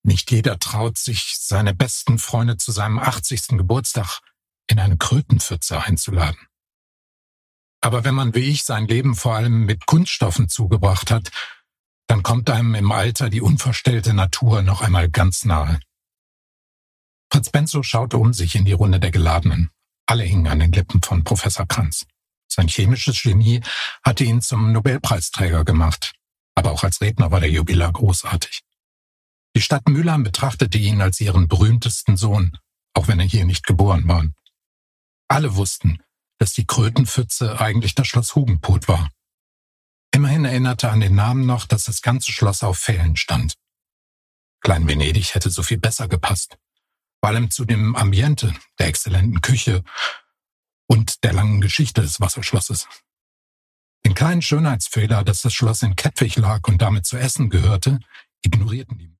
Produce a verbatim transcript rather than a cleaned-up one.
Nicht jeder traut sich, seine besten Freunde zu seinem achtzigsten Geburtstag in eine Krötenpfütze einzuladen. Aber wenn man wie ich sein Leben vor allem mit Kunststoffen zugebracht hat, dann kommt einem im Alter die unverstellte Natur noch einmal ganz nahe. Fritz Benzow schaute um sich in die Runde der Geladenen. Alle hingen an den Lippen von Professor Kranz. Sein chemisches Genie hatte ihn zum Nobelpreisträger gemacht. Aber auch als Redner war der Jubilar großartig. Die Stadt Mülheim betrachtete ihn als ihren berühmtesten Sohn, auch wenn er hier nicht geboren war. Alle wussten, dass die Krötenpfütze eigentlich das Schloss Hugenpot war. Immerhin erinnerte an den Namen noch, dass das ganze Schloss auf Pfählen stand. Klein Venedig hätte so viel besser gepasst. Vor allem zu dem Ambiente, der exzellenten Küche und der langen Geschichte des Wasserschlosses. Den kleinen Schönheitsfehler, dass das Schloss in Kettwig lag und damit zu Essen gehörte, ignorierten die.